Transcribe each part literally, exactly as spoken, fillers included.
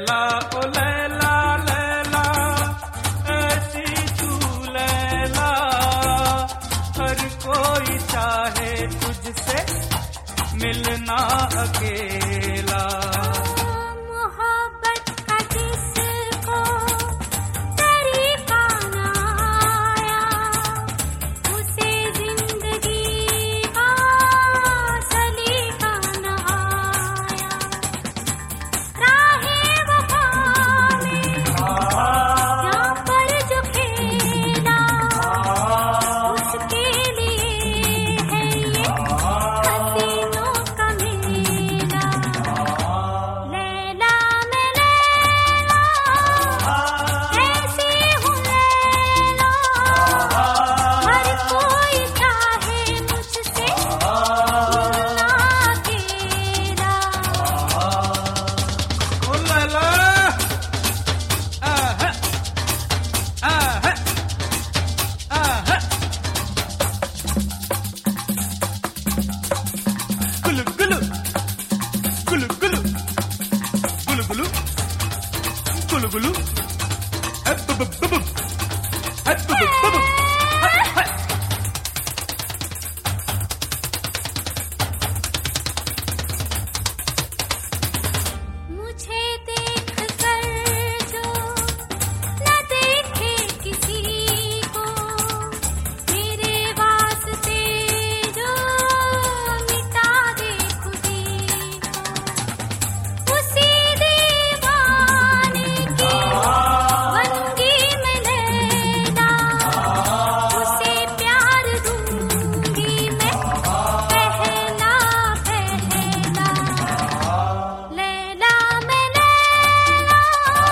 लैला ओ लैला लैला ऐसी तू लैला, हर कोई चाहे तुझसे मिलना अकेला। Gulu, मुझे देख कर जो न देखे किसी को, मेरे वास्ते जो मिटा दे खुदी को, उसी दीवाने की बनगी मैं लैला, उसे प्यार दूंगी मैं पहला पहला। लैला मैं लैला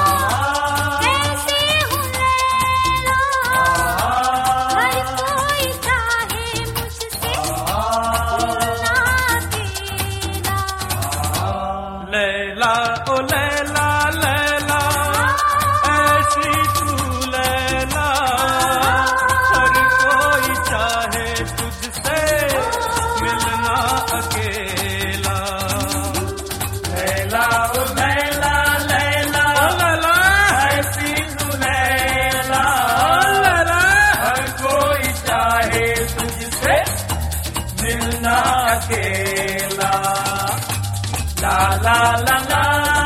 कैसे हूँ लैला, हर कोई चाहे मुझसे मिलना अकेला। लैला ओ लैला लैला ऐसी तू लैला, हर कोई चाहे तुझसे मिलना अकेला। लैला ओ लैला लैला लैला ऐसी तू लैला, लैला हर कोई चाहे तुझसे मिलना अकेला। ला ला ला ला